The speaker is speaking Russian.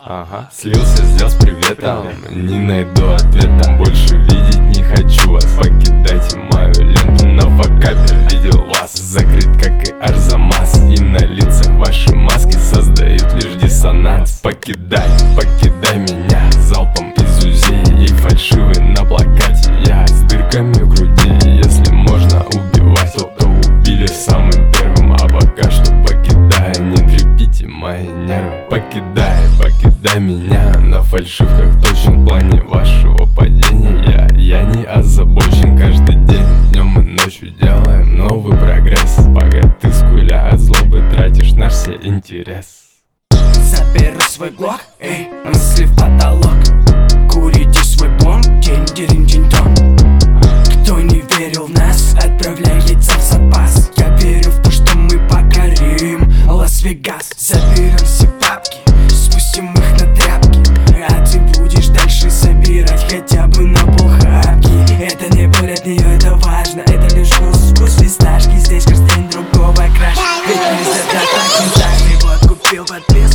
Ага, слился, сделал с приветом. Не найду ответа, больше видеть не хочу вас. Покидайте мою ленту, на факапе видел вас. Закрыт, как и Арзамас, и на лицах ваши маски создают лишь диссонанс. Покидай меня залпом из УЗИ и фальшивый на плакате. Я с дырками в груди, если можно убивать, то убили самым первым. А пока что покидай, не трепите мои нервы. Покидай меня на фальшивках, точен в плане вашего падения. Я не озабочен, каждый день, днем и ночью делаем новый прогресс. Пока ты, скуля от злобы, тратишь наш все интерес. Заберу свой блок, эй, мысли в потолок. Курите свой бомб, день-день-день-дон. Кто не верил в нас, отправляй яйца в запас. Я верю в то, что мы покорим Лас-Вегас. Заберем все бабки, спустим их на тряпки, а ты будешь дальше собирать хотя бы на полхапки. Это не боль от нее, это важно, это лишь вкус фисташки. Здесь каждый день другого краш, ведь мы за так не так. Вот купил подписку